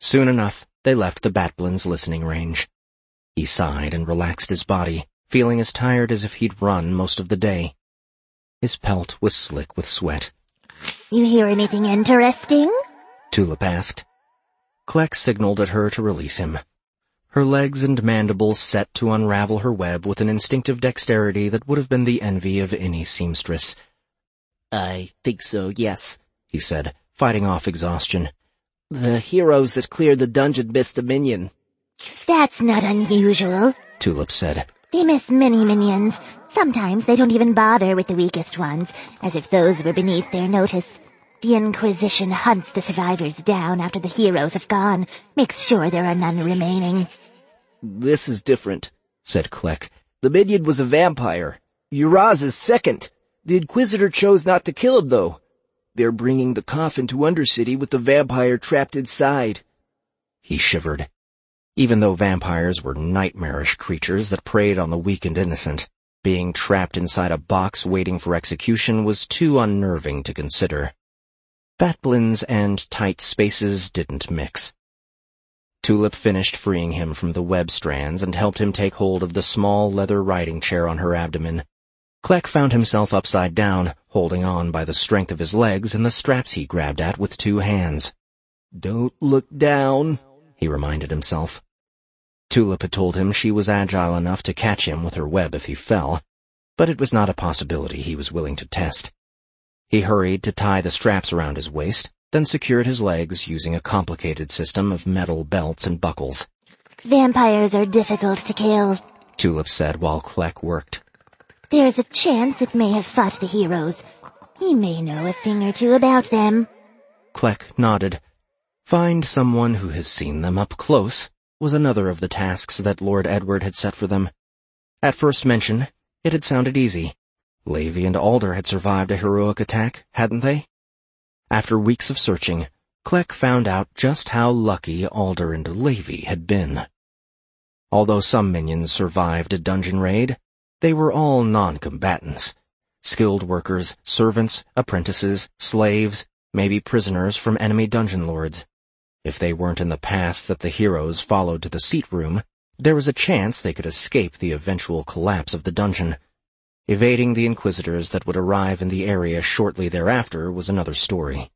Soon enough, they left the Batblin's listening range. He sighed and relaxed his body, feeling as tired as if he'd run most of the day. His pelt was slick with sweat. "You hear anything interesting?" Tulip asked. Kleck signaled at her to release him. Her legs and mandibles set to unravel her web with an instinctive dexterity that would have been the envy of any seamstress. "I think so, yes," he said, fighting off exhaustion. "The heroes that cleared the dungeon missed a minion." "That's not unusual," Tulip said. "They miss many minions. Sometimes they don't even bother with the weakest ones, as if those were beneath their notice. The Inquisition hunts the survivors down after the heroes have gone, makes sure there are none remaining." "This is different," said Kleck. "The minion was a vampire. Uraz's second. The Inquisitor chose not to kill him, though. They're bringing the coffin to Undercity with the vampire trapped inside." He shivered. Even though vampires were nightmarish creatures that preyed on the weak and innocent, being trapped inside a box waiting for execution was too unnerving to consider. Batblins and tight spaces didn't mix. Tulip finished freeing him from the web strands and helped him take hold of the small leather riding chair on her abdomen. Kleck found himself upside down, holding on by the strength of his legs and the straps he grabbed at with 2 hands. "Don't look down," he reminded himself. Tulip had told him she was agile enough to catch him with her web if he fell, but it was not a possibility he was willing to test. He hurried to tie the straps around his waist, then secured his legs using a complicated system of metal belts and buckles. "Vampires are difficult to kill," Tulip said while Kleck worked. "There's a chance it may have fought the heroes. He may know a thing or two about them." Kleck nodded. Find someone who has seen them up close was another of the tasks that Lord Edward had set for them. At first mention, it had sounded easy. Levi and Alder had survived a heroic attack, hadn't they? After weeks of searching, Kleck found out just how lucky Alder and Levi had been. Although some minions survived a dungeon raid, they were all non-combatants. Skilled workers, servants, apprentices, slaves, maybe prisoners from enemy dungeon lords. If they weren't in the path that the heroes followed to the seat room, there was a chance they could escape the eventual collapse of the dungeon. Evading the Inquisitors that would arrive in the area shortly thereafter was another story.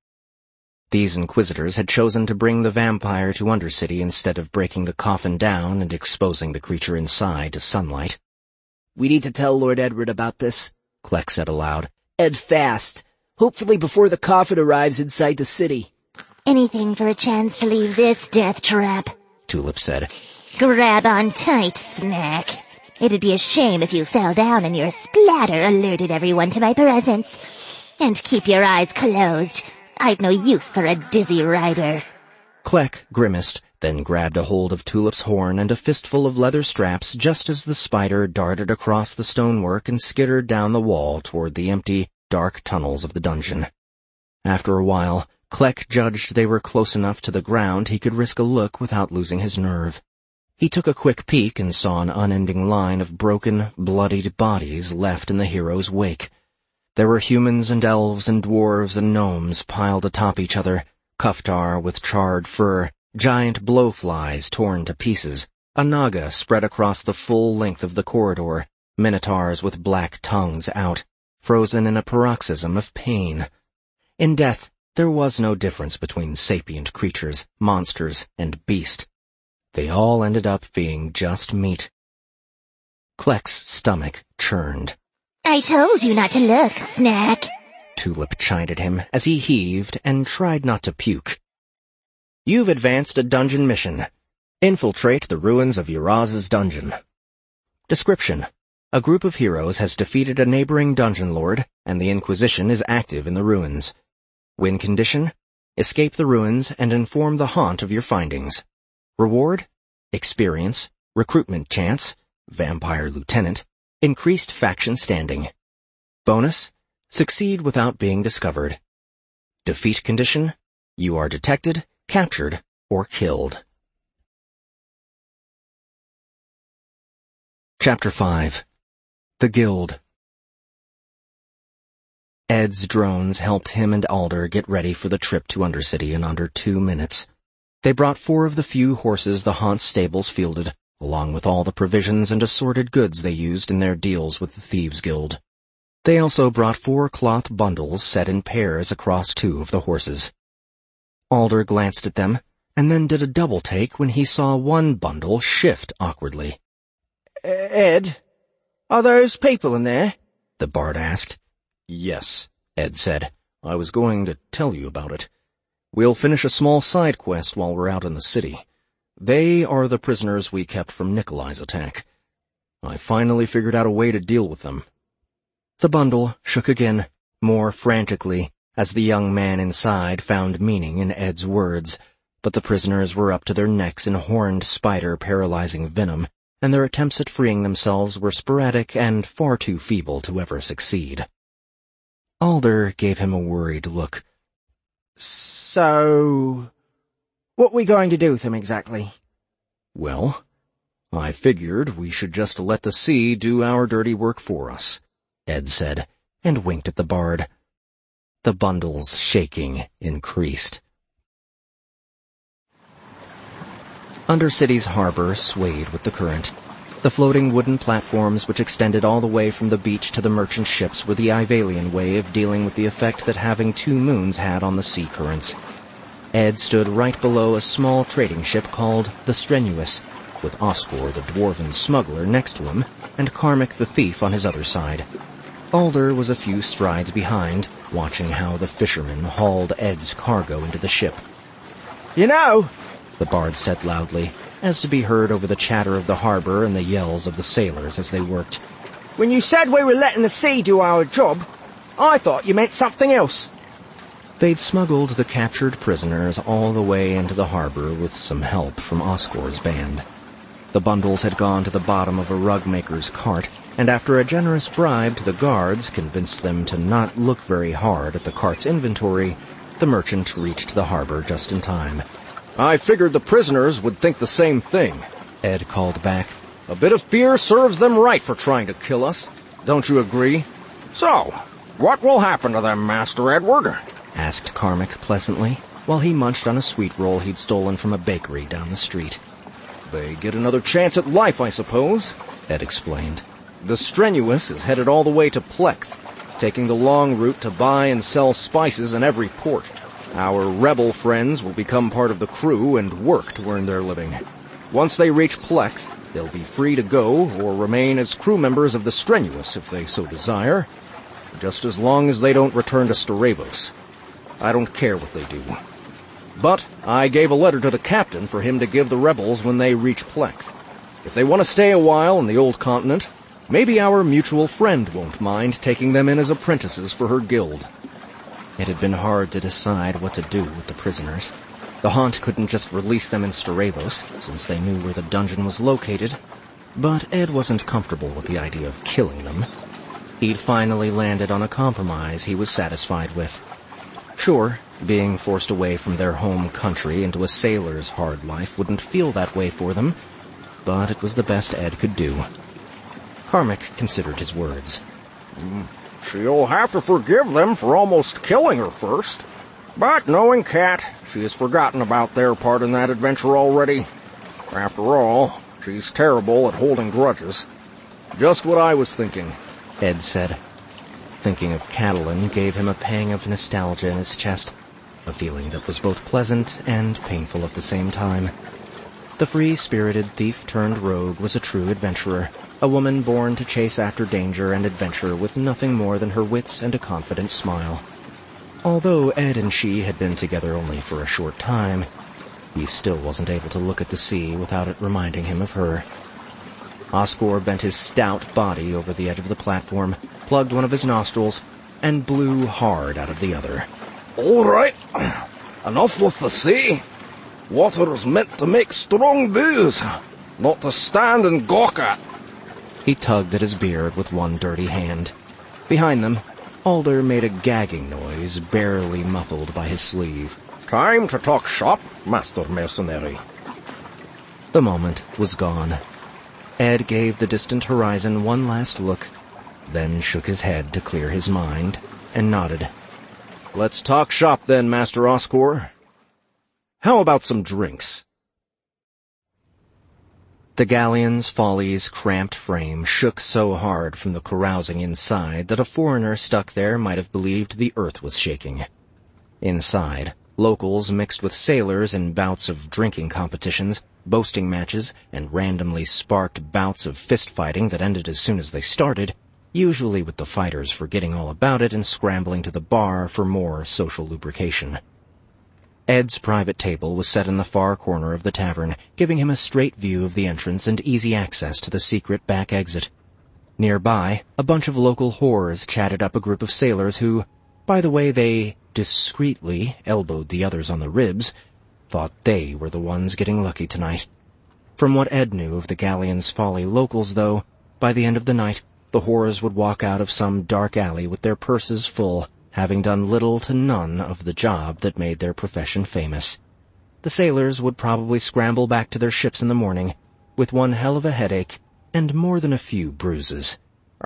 These Inquisitors had chosen to bring the vampire to Undercity instead of breaking the coffin down and exposing the creature inside to sunlight. "We need to tell Lord Edward about this," Kleck said aloud. "And fast. Hopefully before the coffin arrives inside the city." "Anything for a chance to leave this death trap," Tulip said. "Grab on tight, Snack. It'd be a shame if you fell down and your splatter alerted everyone to my presence. And keep your eyes closed. I've no use for a dizzy rider." Kleck grimaced, then grabbed a hold of Tulip's horn and a fistful of leather straps just as the spider darted across the stonework and skittered down the wall toward the empty, dark tunnels of the dungeon. After a while, Kleck judged they were close enough to the ground he could risk a look without losing his nerve. He took a quick peek and saw an unending line of broken, bloodied bodies left in the hero's wake. There were humans and elves and dwarves and gnomes piled atop each other, Kuftar with charred fur, giant blowflies torn to pieces, a naga spread across the full length of the corridor, minotaurs with black tongues out, frozen in a paroxysm of pain. In death, there was no difference between sapient creatures, monsters, and beast. They all ended up being just meat. Kleck's stomach churned. "I told you not to look, Snack," Tulip chided him as he heaved and tried not to puke. "You've advanced a dungeon mission. Infiltrate the ruins of Uraz's dungeon." Description: a group of heroes has defeated a neighboring dungeon lord, and the Inquisition is active in the ruins. Win condition: escape the ruins and inform the haunt of your findings. Reward: experience, recruitment chance, vampire lieutenant, increased faction standing. Bonus: succeed without being discovered. Defeat condition: you are detected, captured, or killed. Chapter 5. The Guild. Ed's drones helped him and Alder get ready for the trip to Undercity in under 2 minutes. They brought 4 of the few horses the haunt stables fielded, along with all the provisions and assorted goods they used in their deals with the Thieves' Guild. They also brought 4 cloth bundles set in pairs across 2 of the horses. Alder glanced at them, and then did a double-take when he saw one bundle shift awkwardly. Ed, are those people in there? The bard asked. Yes, Ed said. I was going to tell you about it. We'll finish a small side quest while we're out in the city. They are the prisoners we kept from Nikolai's attack. I finally figured out a way to deal with them. The bundle shook again, more frantically, as the young man inside found meaning in Ed's words, but the prisoners were up to their necks in horned spider-paralyzing venom, and their attempts at freeing themselves were sporadic and far too feeble to ever succeed. Alder gave him a worried look. So, what are we going to do with them exactly? Well, I figured we should just let the sea do our dirty work for us, Ed said, and winked at the bard. The bundle's shaking increased. Undercity's harbor swayed with the current. The floating wooden platforms which extended all the way from the beach to the merchant ships were the Ivalian way of dealing with the effect that having 2 moons had on the sea currents. Ed stood right below a small trading ship called the Strenuous, with Oscor the dwarven smuggler next to him, and Carmick the thief on his other side. Alder was a few strides behind, watching how the fishermen hauled Ed's cargo into the ship. You know, the bard said loudly, as to be heard over the chatter of the harbor and the yells of the sailors as they worked. When you said we were letting the sea do our job, I thought you meant something else. They'd smuggled the captured prisoners all the way into the harbor with some help from Oscor's band. The bundles had gone to the bottom of a rug-maker's cart, and after a generous bribe to the guards convinced them to not look very hard at the cart's inventory, the merchant reached the harbor just in time. I figured the prisoners would think the same thing, Ed called back. A bit of fear serves them right for trying to kill us. Don't you agree? So, what will happen to them, Master Edward? Asked Carmick pleasantly, while he munched on a sweet roll he'd stolen from a bakery down the street. They get another chance at life, I suppose, Ed explained. The Strenuous is headed all the way to Plexth, taking the long route to buy and sell spices in every port. Our rebel friends will become part of the crew and work to earn their living. Once they reach Plexth, they'll be free to go or remain as crew members of the Strenuous if they so desire, just as long as they don't return to Starevos. I don't care what they do. But I gave a letter to the captain for him to give the rebels when they reach Plexth. If they want to stay a while in the old continent, maybe our mutual friend won't mind taking them in as apprentices for her guild. It had been hard to decide what to do with the prisoners. The Haunt couldn't just release them in Starevos, since they knew where the dungeon was located, but Ed wasn't comfortable with the idea of killing them. He'd finally landed on a compromise he was satisfied with. Sure, being forced away from their home country into a sailor's hard life wouldn't feel that way for them, but it was the best Ed could do. Carmick considered his words. She'll have to forgive them for almost killing her first. But knowing Kat, she has forgotten about their part in that adventure already. After all, she's terrible at holding grudges. Just what I was thinking, Ed said. Thinking of Catelyn gave him a pang of nostalgia in his chest, a feeling that was both pleasant and painful at the same time. The free-spirited thief-turned-rogue was a true adventurer, a woman born to chase after danger and adventure with nothing more than her wits and a confident smile. Although Ed and she had been together only for a short time, he still wasn't able to look at the sea without it reminding him of her. Oscor bent his stout body over the edge of the platform, plugged one of his nostrils, and blew hard out of the other. All right, enough with the sea. Water is meant to make strong booze, not to stand and gawk at. He tugged at his beard with one dirty hand. Behind them, Alder made a gagging noise, barely muffled by his sleeve. Time to talk shop, Master Mercenary. The moment was gone. Ed gave the distant horizon one last look, then shook his head to clear his mind, and nodded. Let's talk shop then, Master Oscor. How about some drinks? The galleon's Folly's cramped frame shook so hard from the carousing inside that a foreigner stuck there might have believed the earth was shaking. Inside, locals mixed with sailors in bouts of drinking competitions, boasting matches, and randomly sparked bouts of fist-fighting that ended as soon as they started, usually with the fighters forgetting all about it and scrambling to the bar for more social lubrication. Ed's private table was set in the far corner of the tavern, giving him a straight view of the entrance and easy access to the secret back exit. Nearby, a bunch of local whores chatted up a group of sailors who, by the way they discreetly elbowed the others on the ribs, thought they were the ones getting lucky tonight. From what Ed knew of the Galleon's Folly locals, though, by the end of the night, the whores would walk out of some dark alley with their purses full, having done little to none of the job that made their profession famous. The sailors would probably scramble back to their ships in the morning, with one hell of a headache and more than a few bruises.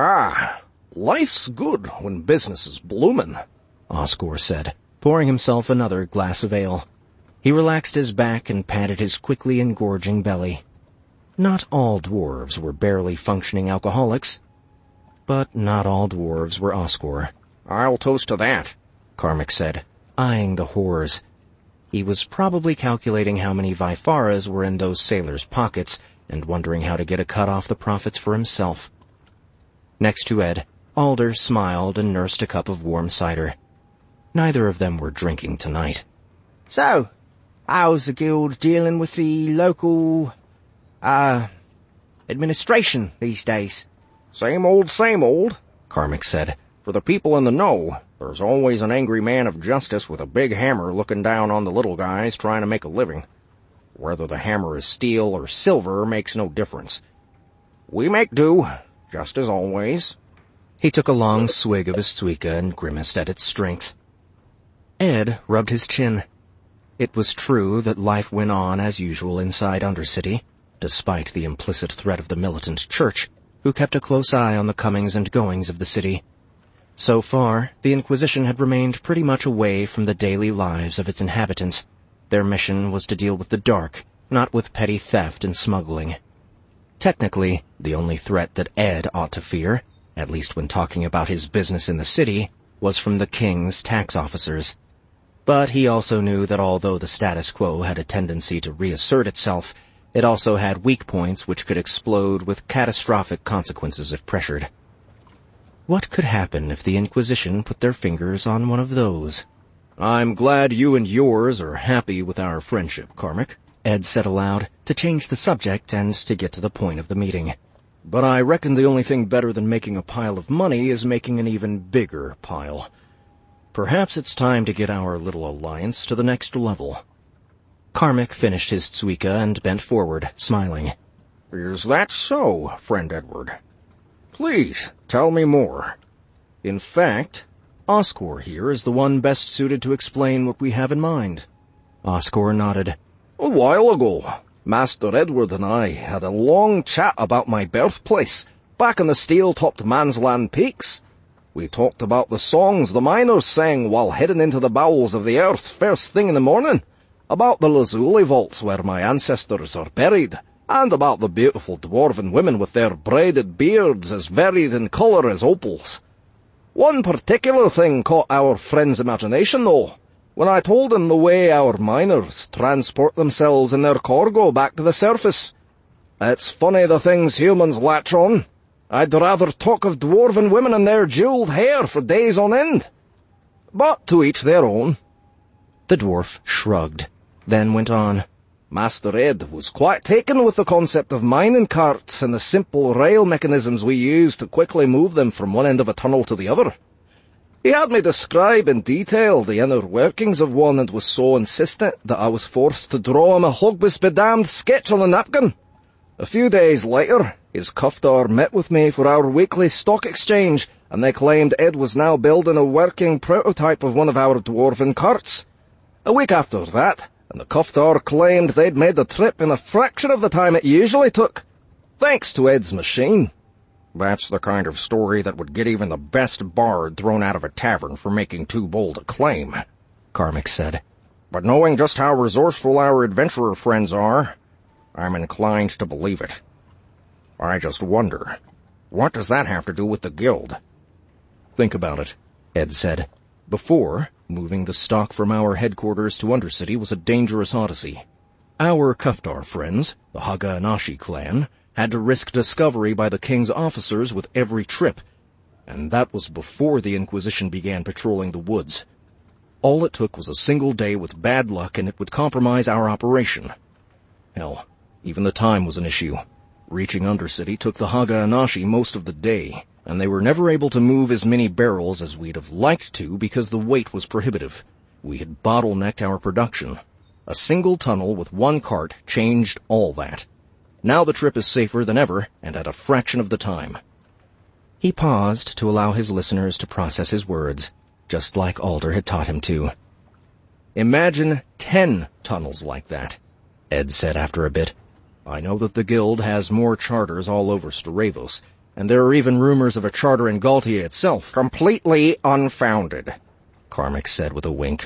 Life's good when business is bloomin', Osgour said, pouring himself another glass of ale. He relaxed his back and patted his quickly engorging belly. Not all dwarves were barely functioning alcoholics, but not all dwarves were Osgour. I'll toast to that, Carmack said, eyeing the whores. He was probably calculating how many Vifaras were in those sailors' pockets and wondering how to get a cut off the profits for himself. Next to Ed, Alder smiled and nursed a cup of warm cider. Neither of them were drinking tonight. So, how's the guild dealing with the local, administration these days? Same old, Carmack said. For the people in the know, there's always an angry man of justice with a big hammer looking down on the little guys trying to make a living. Whether the hammer is steel or silver makes no difference. We make do, just as always. He took a long swig of his suika and grimaced at its strength. Ed rubbed his chin. It was true that life went on as usual inside Undercity, despite the implicit threat of the militant church, who kept a close eye on the comings and goings of the city. So far, the Inquisition had remained pretty much away from the daily lives of its inhabitants. Their mission was to deal with the dark, not with petty theft and smuggling. Technically, the only threat that Ed ought to fear, at least when talking about his business in the city, was from the king's tax officers. But he also knew that although the status quo had a tendency to reassert itself, it also had weak points which could explode with catastrophic consequences if pressured. What could happen if the Inquisition put their fingers on one of those? I'm glad you and yours are happy with our friendship, Carmack, Ed said aloud, to change the subject and to get to the point of the meeting. But I reckon the only thing better than making a pile of money is making an even bigger pile. Perhaps it's time to get our little alliance to the next level. Carmack finished his suika and bent forward, smiling. Is that so, friend Edward? Please, tell me more. In fact, Osgour here is the one best suited to explain what we have in mind. Osgour nodded. A while ago, Master Edward and I had a long chat about my birthplace, back in the steel-topped Mansland Peaks. We talked about the songs the miners sang while heading into the bowels of the earth first thing in the morning, about the Lazuli vaults where my ancestors are buried, and about the beautiful dwarven women with their braided beards as varied in colour as opals. One particular thing caught our friend's imagination, though, when I told him the way our miners transport themselves and their cargo back to the surface. It's funny the things humans latch on. I'd rather talk of dwarven women and their jewelled hair for days on end. But to each their own. The dwarf shrugged, then went on. Master Ed was quite taken with the concept of mining carts and the simple rail mechanisms we use to quickly move them from one end of a tunnel to the other. He had me describe in detail the inner workings of one and was so insistent that I was forced to draw him a Hogbus-bedamned sketch on a napkin. A few days later, his Kuftar met with me for our weekly stock exchange, and they claimed Ed was now building a working prototype of one of our dwarven carts. A week after that, and the Kuftar claimed they'd made the trip in a fraction of the time it usually took, thanks to Ed's machine. That's the kind of story that would get even the best bard thrown out of a tavern for making too bold a claim, Carmack said. but knowing just how resourceful our adventurer friends are, I'm inclined to believe it. I just wonder, what does that have to do with the guild? Think about it, Ed said. Before, moving the stock from our headquarters to Undercity was a dangerous odyssey. Our Kuftar friends, the Haga-Anashi clan, had to risk discovery by the king's officers with every trip, and that was before the Inquisition began patrolling the woods. All it took was a single day with bad luck and it would compromise our operation. Hell, even the time was an issue. Reaching Undercity took the Haga-Anashi most of the day, and they were never able to move as many barrels as we'd have liked to because the weight was prohibitive. We had bottlenecked our production. A single tunnel with one cart changed all that. Now the trip is safer than ever, and at a fraction of the time. He paused to allow his listeners to process his words, just like Alder had taught him to. Imagine 10 tunnels like that, Ed said after a bit. I know that the guild has more charters all over Starevos, and there are even rumors of a charter in Galtia itself. Completely unfounded, Carmack said with a wink.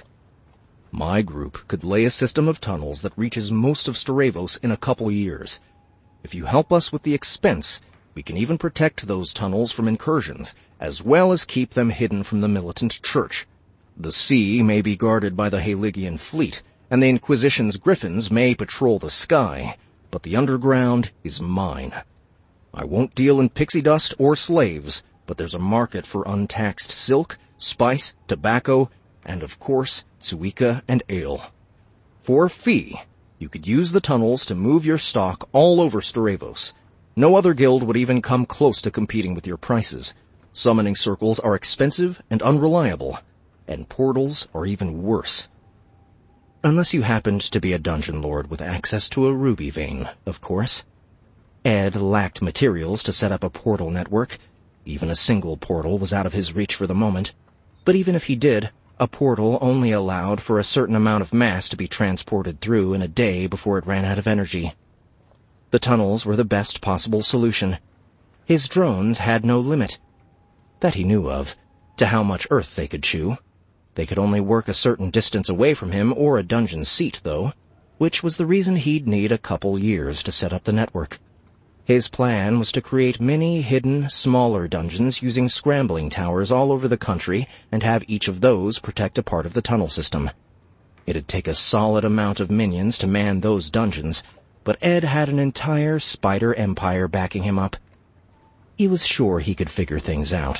My group could lay a system of tunnels that reaches most of Starevos in a couple years. If you help us with the expense, we can even protect those tunnels from incursions, as well as keep them hidden from the militant church. The sea may be guarded by the Haligian fleet, and the Inquisition's griffins may patrol the sky, but the underground is mine. I won't deal in pixie dust or slaves, but there's a market for untaxed silk, spice, tobacco, and of course, Suika and ale. For a fee, you could use the tunnels to move your stock all over Starevos. No other guild would even come close to competing with your prices. Summoning circles are expensive and unreliable, and portals are even worse. Unless you happened to be a dungeon lord with access to a ruby vein, of course. Ed lacked materials to set up a portal network. Even a single portal was out of his reach for the moment. But even if he did, a portal only allowed for a certain amount of mass to be transported through in a day before it ran out of energy. The tunnels were the best possible solution. His drones had no limit, that he knew of, to how much earth they could chew. They could only work a certain distance away from him or a dungeon seat, though, which was the reason he'd need a couple years to set up the network. His plan was to create many hidden, smaller dungeons using scrambling towers all over the country and have each of those protect a part of the tunnel system. It'd take a solid amount of minions to man those dungeons, but Ed had an entire spider empire backing him up. He was sure he could figure things out.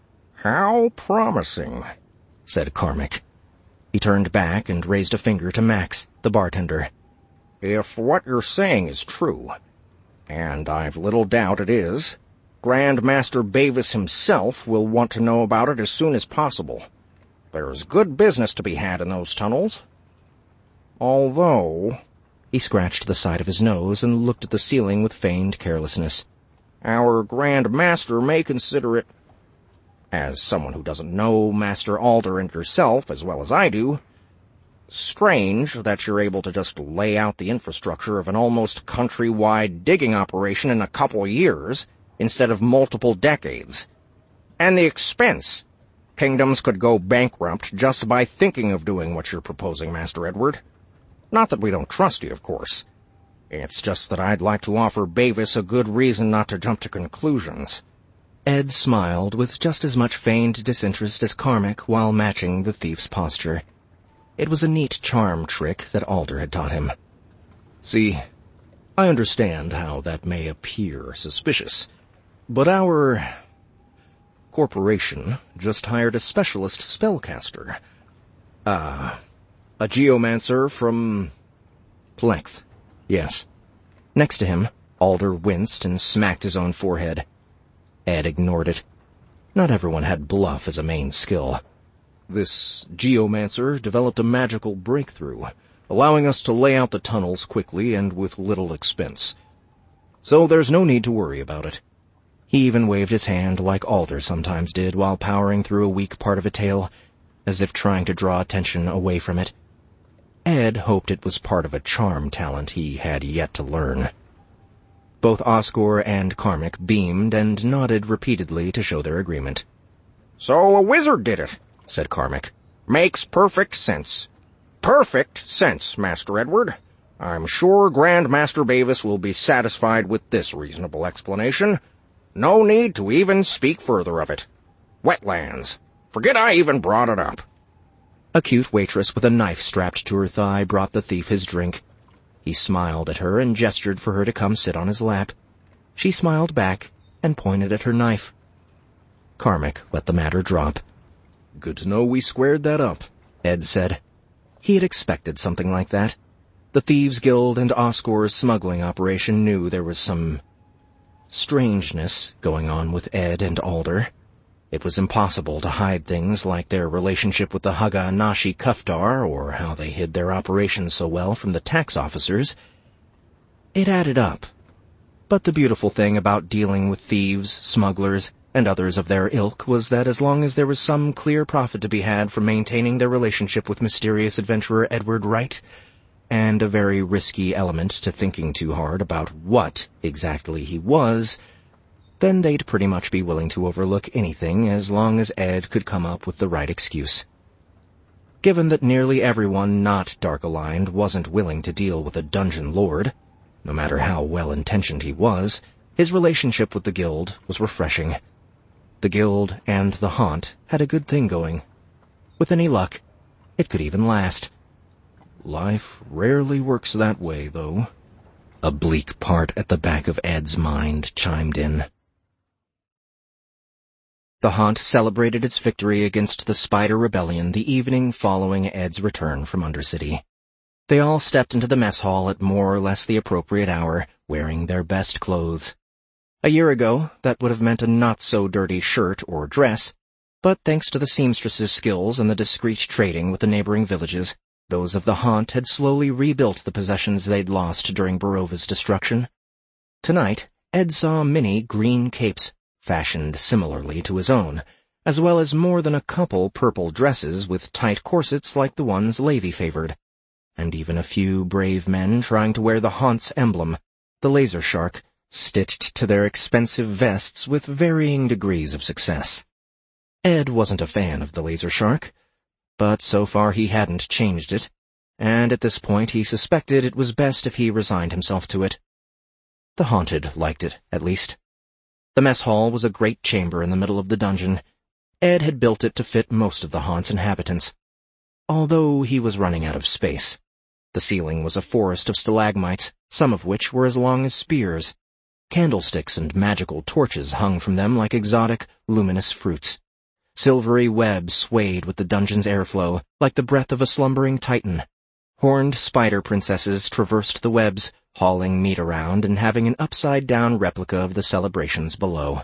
How promising, said Carmack. He turned back and raised a finger to Max, the bartender. If what you're saying is true, and I've little doubt it is, Grand Master Bavis himself will want to know about it as soon as possible. There's good business to be had in those tunnels. Although, he scratched the side of his nose and looked at the ceiling with feigned carelessness, our Grand Master may consider it, as someone who doesn't know Master Alder and yourself as well as I do, strange that you're able to just lay out the infrastructure of an almost countrywide digging operation in a couple years instead of multiple decades. And the expense. Kingdoms could go bankrupt just by thinking of doing what you're proposing, Master Edward. Not that we don't trust you, of course. It's just that I'd like to offer Bavis a good reason not to jump to conclusions. Ed smiled with just as much feigned disinterest as Carmack while matching the thief's posture. It was a neat charm trick that Alder had taught him. See, I understand how that may appear suspicious, but our corporation just hired a specialist spellcaster. A geomancer from Plexth. Yes. Next to him, Alder winced and smacked his own forehead. Ed ignored it. Not everyone had bluff as a main skill. This geomancer developed a magical breakthrough, allowing us to lay out the tunnels quickly and with little expense. So there's no need to worry about it. He even waved his hand like Alder sometimes did while powering through a weak part of a tale, as if trying to draw attention away from it. Ed hoped it was part of a charm talent he had yet to learn. Both Osgore and Carmack beamed and nodded repeatedly to show their agreement. So a wizard did it, said Carmack. Makes perfect sense. perfect sense, Master Edward. I'm sure Grand Master Bavis will be satisfied with this reasonable explanation. No need to even speak further of it. Wetlands. Forget I even brought it up. A cute waitress with a knife strapped to her thigh brought the thief his drink. He smiled at her and gestured for her to come sit on his lap. She smiled back and pointed at her knife. Carmack let the matter drop. Good to know we squared that up, Ed said. He had expected something like that. The Thieves' Guild and Oscor's smuggling operation knew there was some strangeness going on with Ed and Alder. It was impossible to hide things like their relationship with the Haga-Nashi Kuftar or how they hid their operations so well from the tax officers. It added up. But the beautiful thing about dealing with thieves, smugglers, and others of their ilk was that as long as there was some clear profit to be had from maintaining their relationship with mysterious adventurer Edward Wright, and a very risky element to thinking too hard about what exactly he was, then they'd pretty much be willing to overlook anything as long as Ed could come up with the right excuse. Given that nearly everyone not dark-aligned wasn't willing to deal with a dungeon lord, no matter how well-intentioned he was, his relationship with the guild was refreshing. The guild and the haunt had a good thing going. With any luck, it could even last. Life rarely works that way, though. A bleak part at the back of Ed's mind chimed in. The haunt celebrated its victory against the Spider Rebellion the evening following Ed's return from Undercity. They all stepped into the mess hall at more or less the appropriate hour, wearing their best clothes. A year ago, that would have meant a not-so-dirty shirt or dress, but thanks to the seamstress's skills and the discreet trading with the neighboring villages, those of the haunt had slowly rebuilt the possessions they'd lost during Barova's destruction. Tonight, Ed saw many green capes, fashioned similarly to his own, as well as more than a couple purple dresses with tight corsets like the ones Levi favored, and even a few brave men trying to wear the haunt's emblem, the laser shark, stitched to their expensive vests with varying degrees of success. Ed wasn't a fan of the laser shark, but so far he hadn't changed it, and at this point he suspected it was best if he resigned himself to it. The haunted liked it, at least. The mess hall was a great chamber in the middle of the dungeon. Ed had built it to fit most of the haunt's inhabitants, although he was running out of space. The ceiling was a forest of stalagmites, some of which were as long as spears. Candlesticks and magical torches hung from them like exotic, luminous fruits. Silvery webs swayed with the dungeon's airflow, like the breath of a slumbering titan. Horned spider princesses traversed the webs, hauling meat around and having an upside-down replica of the celebrations below.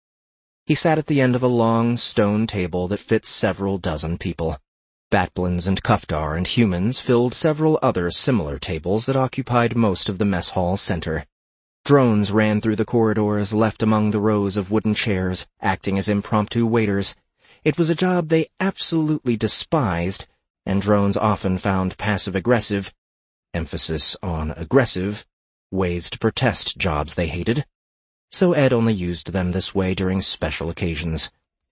He sat at the end of a long stone table that fit several dozen people. Batblins and Kuftar and humans filled several other similar tables that occupied most of the mess hall center. Drones ran through the corridors left among the rows of wooden chairs, acting as impromptu waiters. It was a job they absolutely despised, and drones often found passive-aggressive, emphasis on aggressive, ways to protest jobs they hated. So Ed only used them this way during special occasions.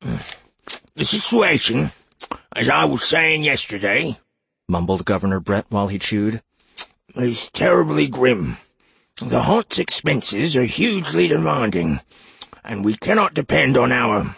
The situation, as I was saying yesterday, mumbled Governor Brett while he chewed, is terribly grim. The haunt's expenses are hugely demanding, and we cannot depend on our,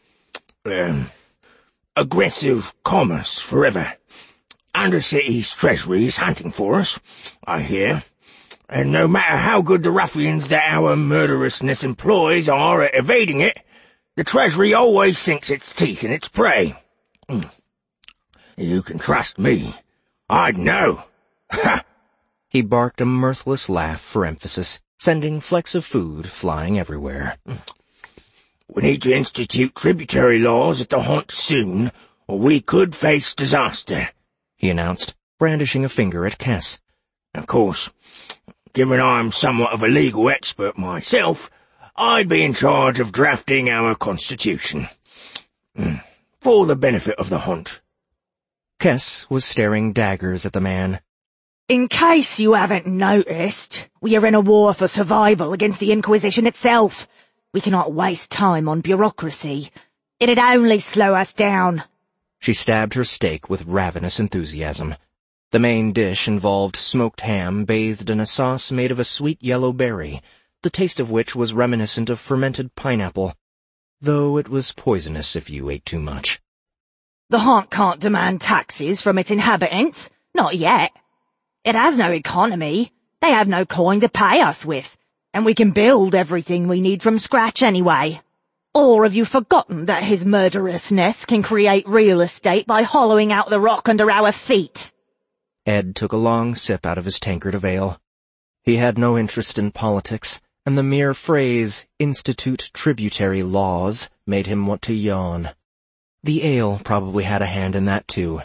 aggressive commerce forever. Undercity's treasury is hunting for us, I hear, and no matter how good the ruffians that our murderousness employs are at evading it, the treasury always sinks its teeth in its prey. You can trust me. I'd know. Ha! He barked a mirthless laugh for emphasis, sending flecks of food flying everywhere. We need to institute tributary laws at the haunt soon, or we could face disaster, he announced, brandishing a finger at Kess. Of course, given I'm somewhat of a legal expert myself, I'd be in charge of drafting our constitution. For the benefit of the haunt. Kess was staring daggers at the man. In case you haven't noticed, we are in a war for survival against the Inquisition itself. We cannot waste time on bureaucracy. It'd only slow us down. She stabbed her steak with ravenous enthusiasm. The main dish involved smoked ham bathed in a sauce made of a sweet yellow berry, the taste of which was reminiscent of fermented pineapple, though it was poisonous if you ate too much. The haunt can't demand taxes from its inhabitants. Not yet. It has no economy. They have no coin to pay us with, and we can build everything we need from scratch anyway. Or have you forgotten that his murderousness can create real estate by hollowing out the rock under our feet? Ed took a long sip out of his tankard of ale. He had no interest in politics, and the mere phrase, institute tributary laws, made him want to yawn. The ale probably had a hand in that too.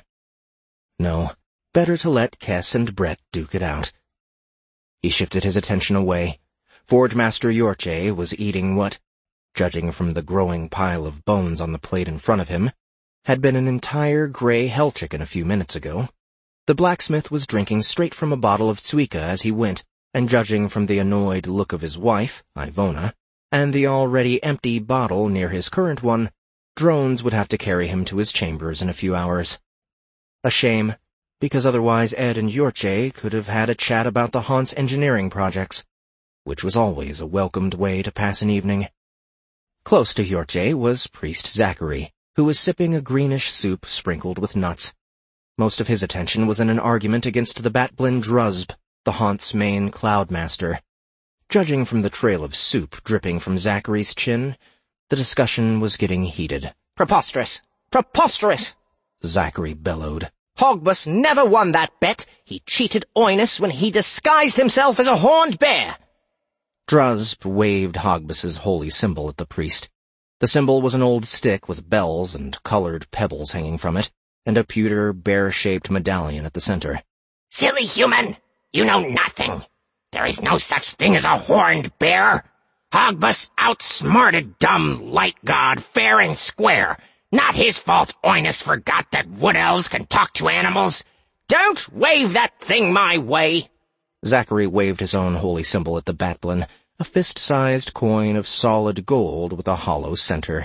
No, better to let Kess and Brett duke it out. He shifted his attention away. Forge Master Yorche was eating what, judging from the growing pile of bones on the plate in front of him, had been an entire gray hell chicken a few minutes ago. The blacksmith was drinking straight from a bottle of Zwieka as he went, and judging from the annoyed look of his wife, Ivona, and the already empty bottle near his current one, drones would have to carry him to his chambers in a few hours. A shame, because otherwise Ed and Yorche could have had a chat about the haunt's engineering projects, which was always a welcomed way to pass an evening. Close to Yorche was Priest Zachary, who was sipping a greenish soup sprinkled with nuts. Most of his attention was in an argument against the Batblin Druzb, the haunt's main cloudmaster. Judging from the trail of soup dripping from Zachary's chin, the discussion was getting heated. Preposterous! Preposterous! Zachary bellowed. Hogbus never won that bet. He cheated Oinus when he disguised himself as a horned bear. Druzb waved Hogbus's holy symbol at the priest. The symbol was an old stick with bells and colored pebbles hanging from it, and a pewter, bear-shaped medallion at the center. Silly human! You know nothing. There is no such thing as a horned bear. Hogbus outsmarted dumb light god fair and square. Not his fault Oinus forgot that wood elves can talk to animals. Don't wave that thing my way. Zachary waved his own holy symbol at the Batblin, a fist-sized coin of solid gold with a hollow center.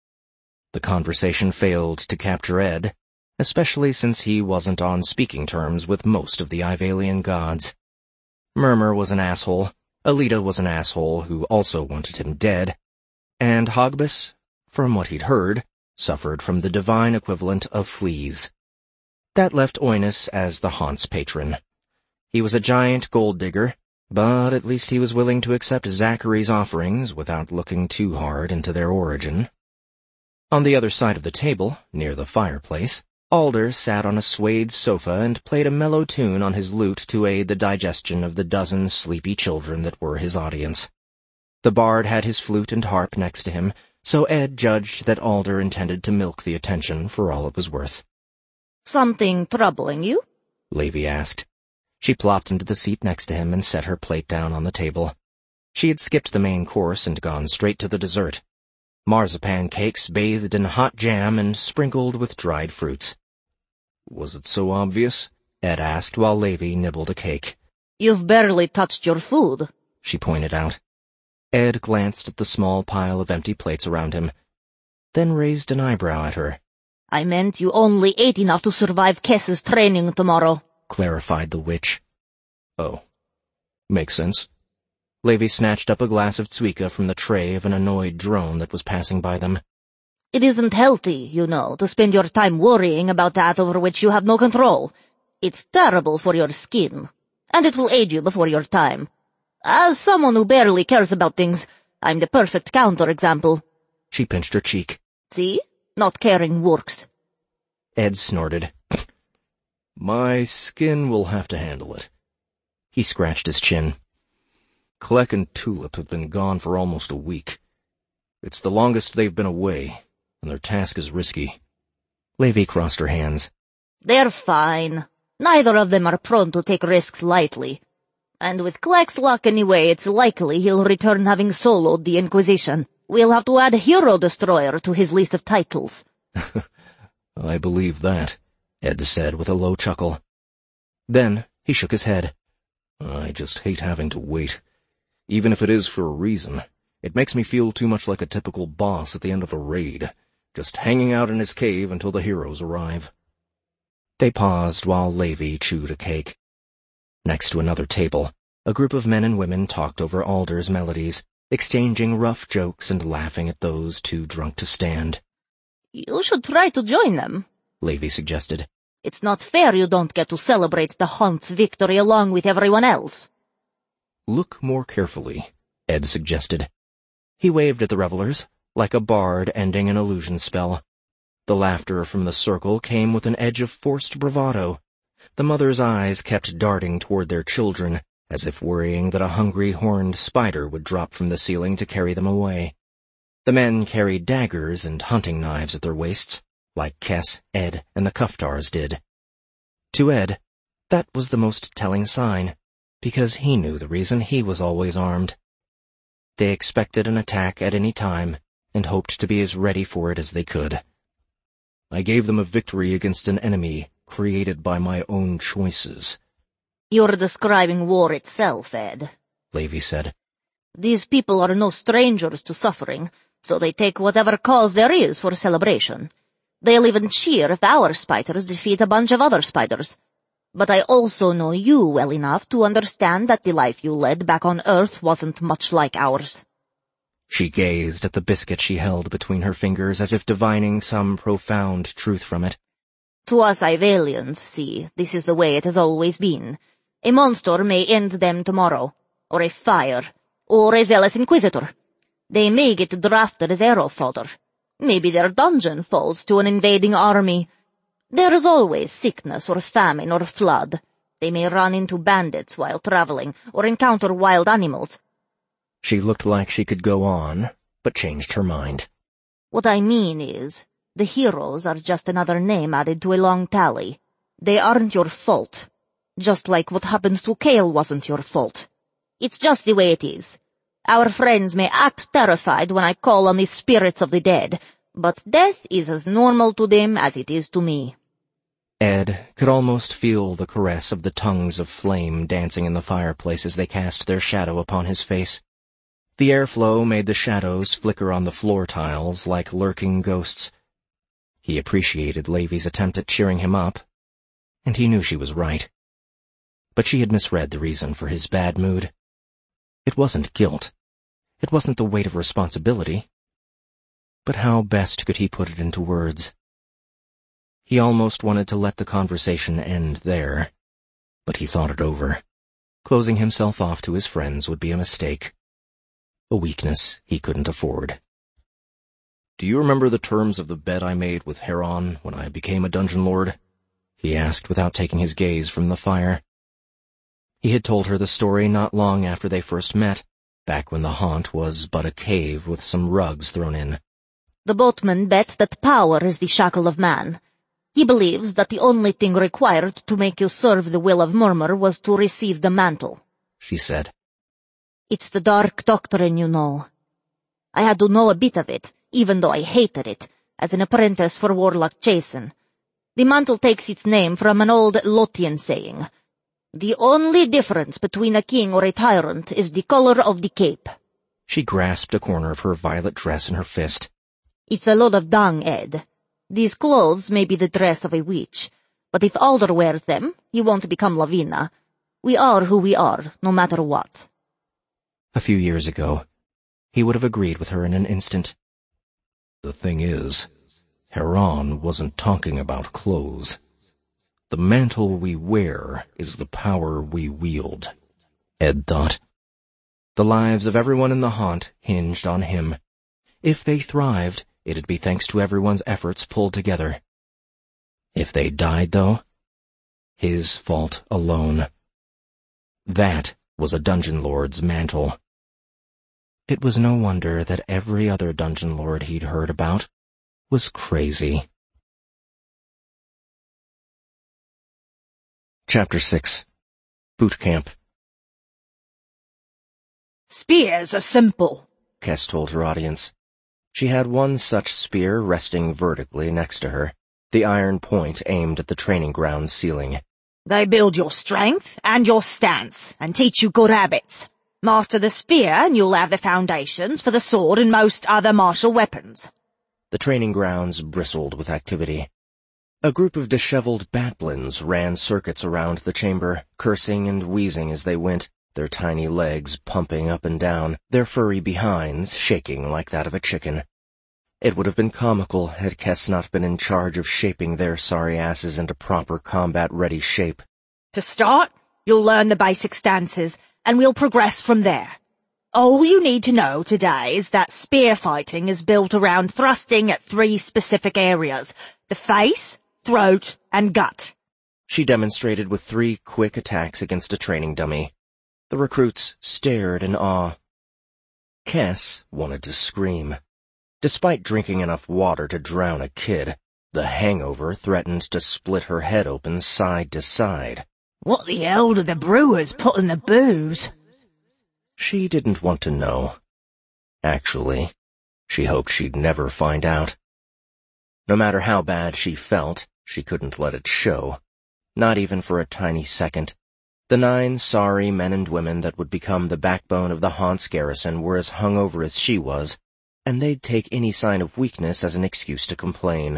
The conversation failed to capture Ed, especially since he wasn't on speaking terms with most of the Ivalian gods. Murmur was an asshole, Alita was an asshole who also wanted him dead, and Hogbus, from what he'd heard, suffered from the divine equivalent of fleas. That left Oinus as the haunt's patron. He was a giant gold digger, but at least he was willing to accept Zachary's offerings without looking too hard into their origin. On the other side of the table, near the fireplace, Alder sat on a suede sofa and played a mellow tune on his lute to aid the digestion of the dozen sleepy children that were his audience. The bard had his flute and harp next to him, so Ed judged that Alder intended to milk the attention for all it was worth. Something troubling you? Levy asked. She plopped into the seat next to him and set her plate down on the table. She had skipped the main course and gone straight to the dessert. Marzipan cakes bathed in hot jam and sprinkled with dried fruits. Was it so obvious? Ed asked while Levy nibbled a cake. You've barely touched your food, she pointed out. Ed glanced at the small pile of empty plates around him, then raised an eyebrow at her. I meant you only ate enough to survive Kess's training tomorrow, clarified the witch. Oh, makes sense. Levy snatched up a glass of Zwieka from the tray of an annoyed drone that was passing by them. It isn't healthy, you know, to spend your time worrying about that over which you have no control. It's terrible for your skin, and it will age you before your time. As someone who barely cares about things, I'm the perfect counterexample. She pinched her cheek. See? Not caring works. Ed snorted. My skin will have to handle it. He scratched his chin. Kleck and Tulip have been gone for almost a week. It's the longest they've been away, and their task is risky. Levy crossed her hands. They're fine. Neither of them are prone to take risks lightly. And with Kleck's luck anyway, it's likely he'll return having soloed the Inquisition. We'll have to add Hero Destroyer to his list of titles. I believe that, Ed said with a low chuckle. Then he shook his head. I just hate having to wait. Even if it is for a reason, it makes me feel too much like a typical boss at the end of a raid, just hanging out in his cave until the heroes arrive. They paused while Levi chewed a cake. Next to another table, a group of men and women talked over Alder's melodies, exchanging rough jokes and laughing at those too drunk to stand. You should try to join them, Levi suggested. It's not fair you don't get to celebrate the hunt's victory along with everyone else. Look more carefully, Ed suggested. He waved at the revelers, like a bard ending an illusion spell. The laughter from the circle came with an edge of forced bravado. The mothers' eyes kept darting toward their children, as if worrying that a hungry horned spider would drop from the ceiling to carry them away. The men carried daggers and hunting knives at their waists, like Kess, Ed, and the Kuftars did. To Ed, that was the most telling sign, because he knew the reason he was always armed. They expected an attack at any time, and hoped to be as ready for it as they could. I gave them a victory against an enemy created by my own choices. You're describing war itself, Ed, Levi said. These people are no strangers to suffering, so they take whatever cause there is for celebration. They'll even cheer if our spiders defeat a bunch of other spiders. But I also know you well enough to understand that the life you led back on Earth wasn't much like ours. She gazed at the biscuit she held between her fingers as if divining some profound truth from it. To us Ivalians, see, this is the way it has always been. A monster may end them tomorrow, or a fire, or a zealous inquisitor. They may get drafted as arrow fodder. Maybe their dungeon falls to an invading army. There is always sickness or famine or flood. They may run into bandits while traveling, or encounter wild animals. She looked like she could go on, but changed her mind. What I mean is, the heroes are just another name added to a long tally. They aren't your fault. Just like what happens to Kale wasn't your fault. It's just the way it is. Our friends may act terrified when I call on the spirits of the dead, but death is as normal to them as it is to me. Ed could almost feel the caress of the tongues of flame dancing in the fireplace as they cast their shadow upon his face. The airflow made the shadows flicker on the floor tiles like lurking ghosts. He appreciated Levi's attempt at cheering him up, and he knew she was right. But she had misread the reason for his bad mood. It wasn't guilt. It wasn't the weight of responsibility. But how best could he put it into words? He almost wanted to let the conversation end there, but he thought it over. Closing himself off to his friends would be a mistake. A weakness he couldn't afford. Do you remember the terms of the bet I made with Heron when I became a dungeon lord? He asked without taking his gaze from the fire. He had told her the story not long after they first met, back when the haunt was but a cave with some rugs thrown in. The boatman bet that power is the shackle of man. He believes that the only thing required to make you serve the will of Murmur was to receive the mantle, she said. It's the dark doctrine, you know. I had to know a bit of it, even though I hated it, as an apprentice for Warlock Jason. The mantle takes its name from an old Lothian saying, "The only difference between a king or a tyrant is the color of the cape." She grasped a corner of her violet dress in her fist. It's a load of dung, Ed. These clothes may be the dress of a witch, but if Alder wears them, he won't become Lavina. We are who we are, no matter what. A few years ago, he would have agreed with her in an instant. The thing is, Heron wasn't talking about clothes. The mantle we wear is the power we wield, Ed thought. The lives of everyone in the haunt hinged on him. If they thrived, it'd be thanks to everyone's efforts pulled together. If they died, though, his fault alone. That was a dungeon lord's mantle. It was no wonder that every other dungeon lord he'd heard about was crazy. Chapter 6. Boot Camp. Spears are simple, Kess told her audience. She had one such spear resting vertically next to her, the iron point aimed at the training ground's ceiling. They build your strength and your stance, and teach you good habits. Master the spear, and you'll have the foundations for the sword and most other martial weapons. The training grounds bristled with activity. A group of disheveled batblins ran circuits around the chamber, cursing and wheezing as they went, their tiny legs pumping up and down, their furry behinds shaking like that of a chicken. It would have been comical had Kess not been in charge of shaping their sorry asses into proper combat-ready shape. To start, you'll learn the basic stances, and we'll progress from there. All you need to know today is that spear fighting is built around thrusting at 3 specific areas: the face, throat, and gut. She demonstrated with 3 quick attacks against a training dummy. The recruits stared in awe. Kess wanted to scream. Despite drinking enough water to drown a kid, the hangover threatened to split her head open side to side. What the hell did the brewers put in the booze? She didn't want to know. Actually, she hoped she'd never find out. No matter how bad she felt, she couldn't let it show. Not even for a tiny second. The 9 sorry men and women that would become the backbone of the Haunt's garrison were as hungover as she was, and they'd take any sign of weakness as an excuse to complain.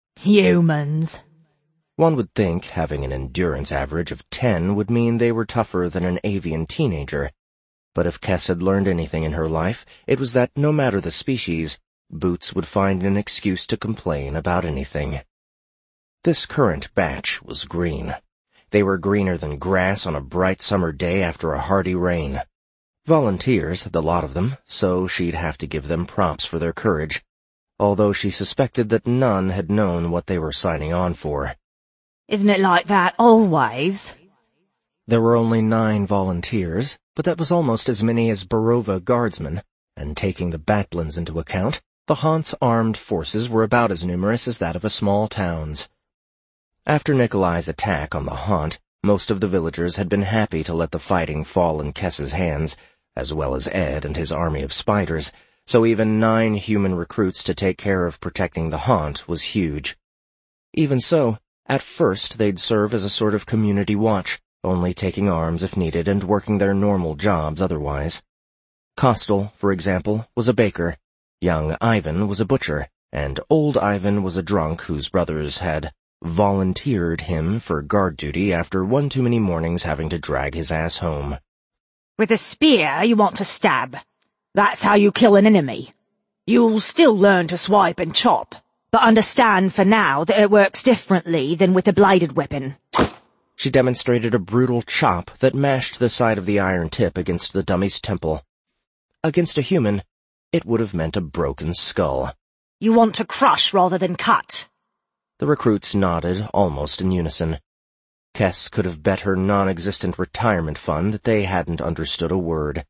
Humans. One would think having an endurance average of 10 would mean they were tougher than an avian teenager. But if Kess had learned anything in her life, it was that no matter the species, Boots would find an excuse to complain about anything. This current batch was green. They were greener than grass on a bright summer day after a hearty rain. Volunteers, the lot of them, so she'd have to give them props for their courage, although she suspected that none had known what they were signing on for. Isn't it like that always? There were only 9 volunteers, but that was almost as many as Barova guardsmen, and taking the Batblins into account, the Haunt's armed forces were about as numerous as that of a small town's. After Nikolai's attack on the Haunt, most of the villagers had been happy to let the fighting fall in Kess's hands, as well as Ed and his army of spiders, so even 9 human recruits to take care of protecting the Haunt was huge. Even so, at first they'd serve as a sort of community watch, only taking arms if needed and working their normal jobs otherwise. Kostel, for example, was a baker, young Ivan was a butcher, and old Ivan was a drunk whose brothers had volunteered him for guard duty after one too many mornings having to drag his ass home. With a spear, you want to stab. That's how you kill an enemy. You'll still learn to swipe and chop, but understand for now that it works differently than with a bladed weapon. She demonstrated a brutal chop that mashed the side of the iron tip against the dummy's temple. Against a human, it would have meant a broken skull. You want to crush rather than cut. The recruits nodded, almost in unison. Kess could have bet her non-existent retirement fund that they hadn't understood a word.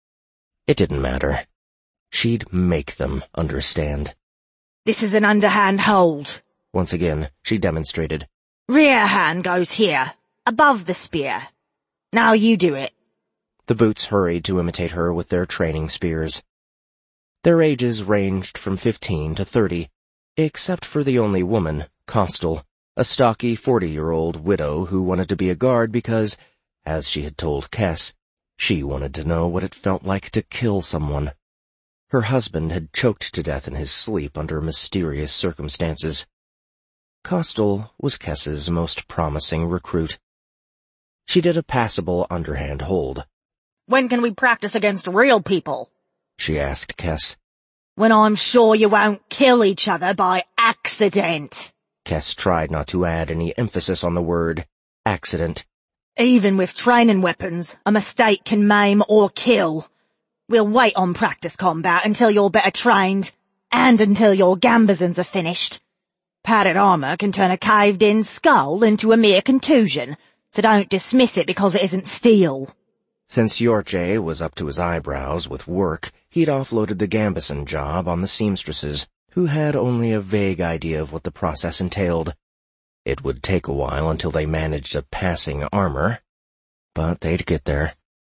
It didn't matter. She'd make them understand. This is an underhand hold. Once again, she demonstrated. Rear hand goes here, above the spear. Now you do it. The Boots hurried to imitate her with their training spears. Their ages ranged from 15 to 30, except for the only woman, Kostel, a stocky 40-year-old widow who wanted to be a guard because, as she had told Kess, she wanted to know what it felt like to kill someone. Her husband had choked to death in his sleep under mysterious circumstances. Kostel was Kess's most promising recruit. She did a passable underhand hold. When can we practice against real people? She asked Kess. When I'm sure you won't kill each other by accident. Kess tried not to add any emphasis on the word accident. Even with training weapons, a mistake can maim or kill. We'll wait on practice combat until you're better trained, and until your gambazons are finished. Padded armor can turn a caved-in skull into a mere contusion, so don't dismiss it because it isn't steel. Since Yorche was up to his eyebrows with work, he'd offloaded the Gambazon job on the seamstresses, who had only a vague idea of what the process entailed. It would take a while until they managed a passing armor, but they'd get there.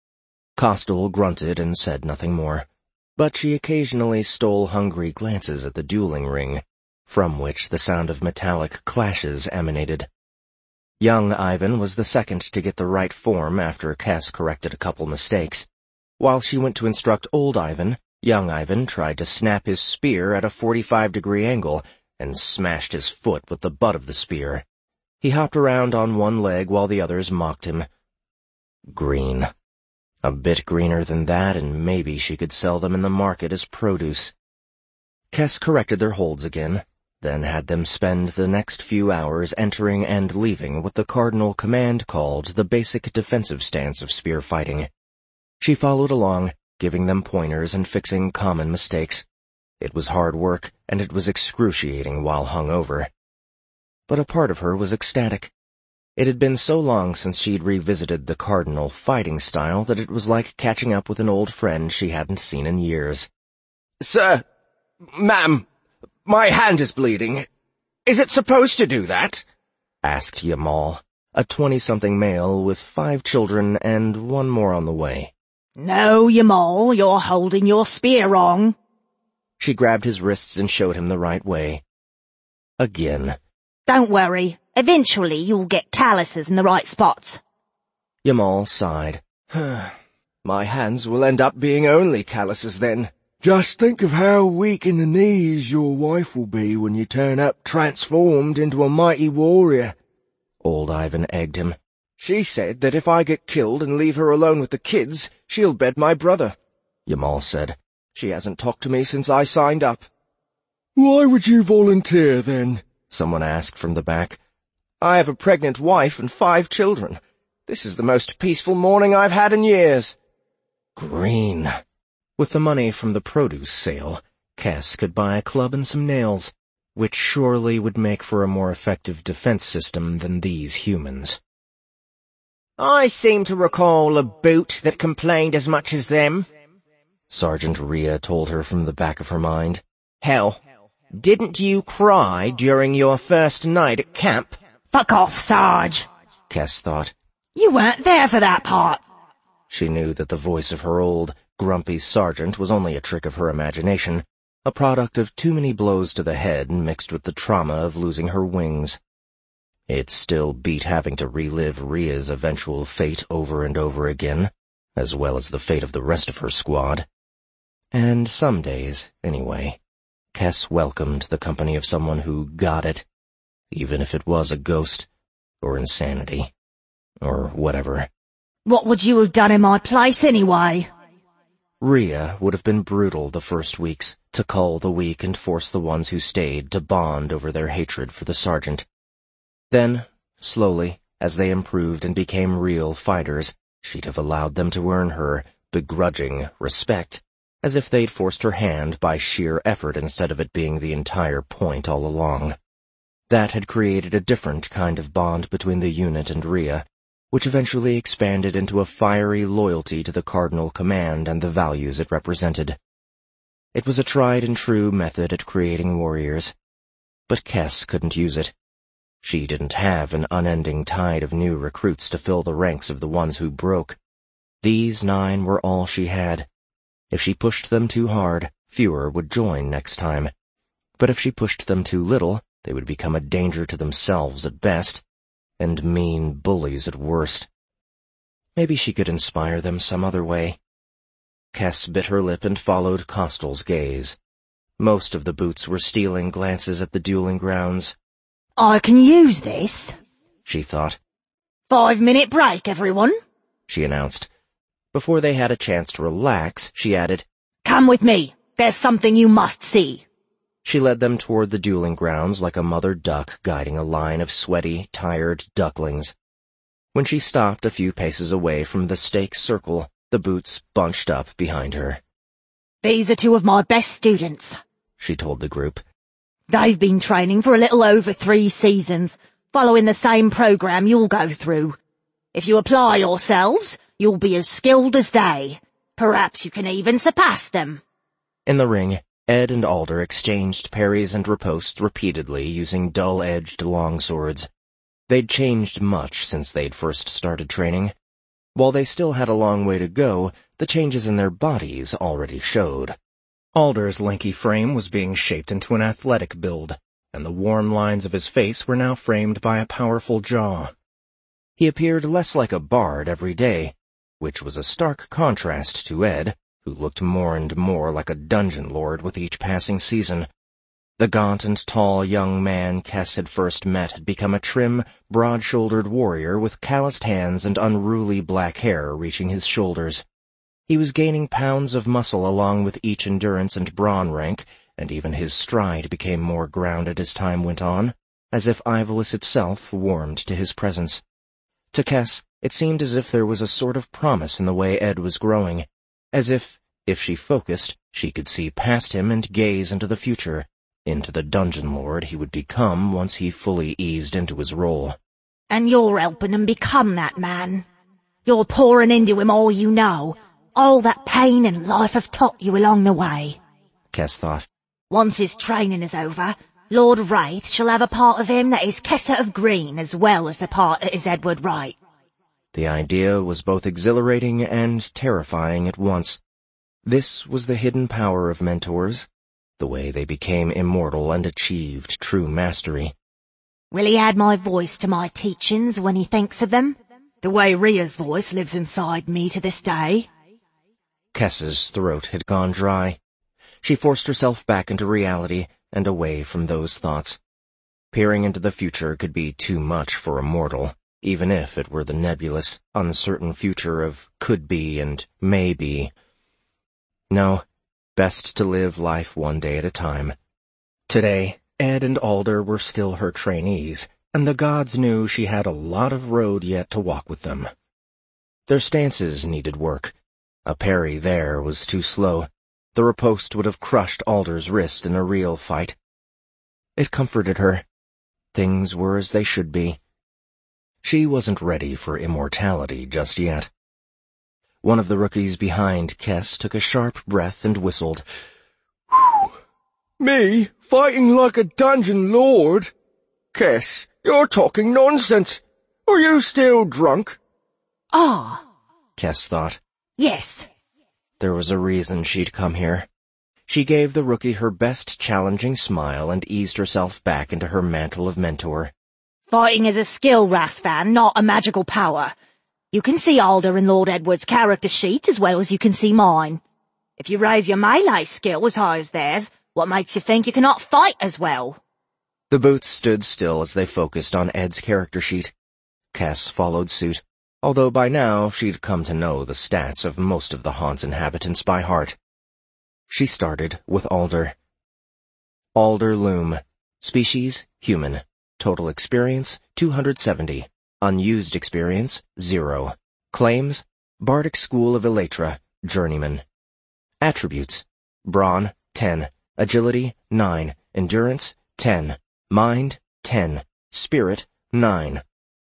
Kostel grunted and said nothing more, but she occasionally stole hungry glances at the dueling ring, from which the sound of metallic clashes emanated. Young Ivan was the second to get the right form after Kess corrected a couple mistakes. While she went to instruct old Ivan, young Ivan tried to snap his spear at a 45-degree angle, and smashed his foot with the butt of the spear. He hopped around on one leg while the others mocked him. Green. A bit greener than that, and maybe she could sell them in the market as produce. Kess corrected their holds again, then had them spend the next few hours entering and leaving what the Cardinal Command called the basic defensive stance of spear fighting. She followed along, giving them pointers and fixing common mistakes. It was hard work, and it was excruciating while hung over. But a part of her was ecstatic. It had been so long since she'd revisited the Cardinal fighting style that it was like catching up with an old friend she hadn't seen in years. Sir, ma'am, my hand is bleeding. Is it supposed to do that? Asked Yamal, a 20-something male with 5 children and one more on the way. No, Yamal, you're holding your spear wrong. She grabbed his wrists and showed him the right way. Again. Don't worry. Eventually you'll get calluses in the right spots. Yamal sighed. My hands will end up being only calluses then. Just think of how weak in the knees your wife will be when you turn up transformed into a mighty warrior. Old Ivan egged him. She said that if I get killed and leave her alone with the kids, she'll bed my brother, Yamal said. She hasn't talked to me since I signed up. Why would you volunteer then? Someone asked from the back. I have a pregnant wife and 5 children. This is the most peaceful morning I've had in years. Green. With the money from the produce sale, Kess could buy a club and some nails, which surely would make for a more effective defense system than these humans. I seem to recall a boot that complained as much as them, Sergeant Rhea told her from the back of her mind. Hell, didn't you cry during your first night at camp? Fuck off, Sarge, Kess thought. You weren't there for that part. She knew that the voice of her old, grumpy sergeant was only a trick of her imagination, a product of too many blows to the head mixed with the trauma of losing her wings. It still beat having to relive Rhea's eventual fate over and over again, as well as the fate of the rest of her squad. And some days, anyway, Kess welcomed the company of someone who got it, even if it was a ghost, or insanity, or whatever. What would you have done in my place anyway? Rhea would have been brutal the first weeks, to cull the weak and force the ones who stayed to bond over their hatred for the sergeant. Then, slowly, as they improved and became real fighters, she'd have allowed them to earn her begrudging respect, as if they'd forced her hand by sheer effort instead of it being the entire point all along. That had created a different kind of bond between the unit and Rhea, which eventually expanded into a fiery loyalty to the Cardinal Command and the values it represented. It was a tried-and-true method at creating warriors, but Kess couldn't use it. She didn't have an unending tide of new recruits to fill the ranks of the ones who broke. These 9 were all she had. If she pushed them too hard, fewer would join next time. But if she pushed them too little, they would become a danger to themselves at best, and mean bullies at worst. Maybe she could inspire them some other way. Kess bit her lip and followed Kostel's gaze. Most of the boots were stealing glances at the dueling grounds. I can use this, she thought. 5-minute break, everyone, she announced. Before they had a chance to relax, she added, Come with me. There's something you must see. She led them toward the dueling grounds like a mother duck guiding a line of sweaty, tired ducklings. When she stopped a few paces away from the stake circle, the boots bunched up behind her. These are 2 of my best students, she told the group. They've been training for a little over 3 seasons, following the same program you'll go through. If you apply yourselves, you'll be as skilled as they. Perhaps you can even surpass them. In the ring, Ed and Alder exchanged parries and ripostes repeatedly using dull-edged longswords. They'd changed much since they'd first started training. While they still had a long way to go, the changes in their bodies already showed. Alder's lanky frame was being shaped into an athletic build, and the warm lines of his face were now framed by a powerful jaw. He appeared less like a bard every day, which was a stark contrast to Ed, who looked more and more like a dungeon lord with each passing season. The gaunt and tall young man Kess had first met had become a trim, broad-shouldered warrior with calloused hands and unruly black hair reaching his shoulders. He was gaining pounds of muscle along with each endurance and brawn rank, and even his stride became more grounded as time went on, as if Ivalice itself warmed to his presence. To Kess, it seemed as if there was a sort of promise in the way Ed was growing, as if she focused, she could see past him and gaze into the future, into the dungeon lord he would become once he fully eased into his role. And you're helping him become that man. You're pouring into him all you know, all that pain and life have taught you along the way, Kess thought. Once his training is over, Lord Wraith shall have a part of him that is Kessler of Green as well as the part that is Edward Wright. The idea was both exhilarating and terrifying at once. This was the hidden power of mentors, the way they became immortal and achieved true mastery. Will he add my voice to my teachings when he thinks of them, the way Rhea's voice lives inside me to this day? Kess's throat had gone dry. She forced herself back into reality and away from those thoughts. Peering into the future could be too much for a mortal, even if it were the nebulous, uncertain future of could be and may be. No, best to live life one day at a time. Today, Ed and Alder were still her trainees, and the gods knew she had a lot of road yet to walk with them. Their stances needed work. A parry there was too slow. The riposte would have crushed Alder's wrist in a real fight. It comforted her. Things were as they should be. She wasn't ready for immortality just yet. One of the rookies behind Kess took a sharp breath and whistled. Me, fighting like a dungeon lord? Kess, you're talking nonsense. Are you still drunk? Ah, Kess thought. yes. There was a reason she'd come here. She gave the rookie her best challenging smile and eased herself back into her mantle of mentor. Fighting is a skill, Rasfan, not a magical power. You can see Alder and Lord Edward's character sheet as well as you can see mine. If you raise your melee skill as high as theirs, what makes you think you cannot fight as well? The boots stood still as they focused on Ed's character sheet. Kess followed suit, although by now she'd come to know the stats of most of the haunt's inhabitants by heart. She started with Alder. Alder Loom. Species, human. Total experience, 270. Unused experience, 0. Claims, Bardic School of Elytra, Journeyman. Attributes, Brawn, 10. Agility, 9. Endurance, 10. Mind, 10. Spirit, 9.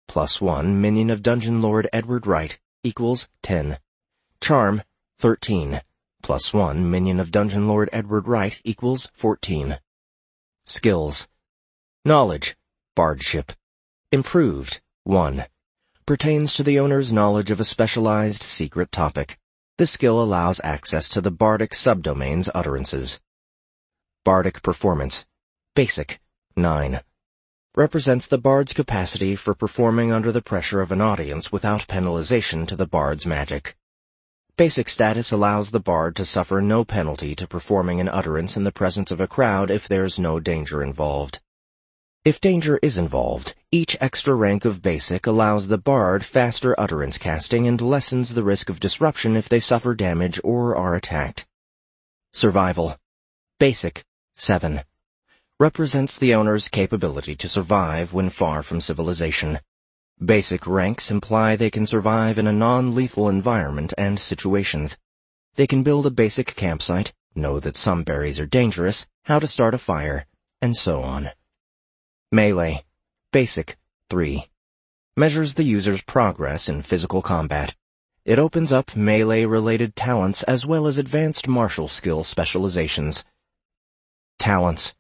+1 minion of Dungeon Lord Edward Wright equals 10. Charm, 13. +1 minion of Dungeon Lord Edward Wright equals 14. Skills. Knowledge, Bardship. Improved, 1. Pertains to the owner's knowledge of a specialized secret topic. The skill allows access to the Bardic subdomain's utterances. Bardic Performance. Basic, 9. Represents the bard's capacity for performing under the pressure of an audience without penalization to the bard's magic. Basic status allows the bard to suffer no penalty to performing an utterance in the presence of a crowd if there's no danger involved. If danger is involved, each extra rank of basic allows the bard faster utterance casting and lessens the risk of disruption if they suffer damage or are attacked. Survival. Basic, 7. Represents the owner's capability to survive when far from civilization. Basic ranks imply they can survive in a non-lethal environment and situations. They can build a basic campsite, know that some berries are dangerous, how to start a fire, and so on. Melee. Basic, 3. Measures the user's progress in physical combat. It opens up melee-related talents as well as advanced martial skill specializations. Talents.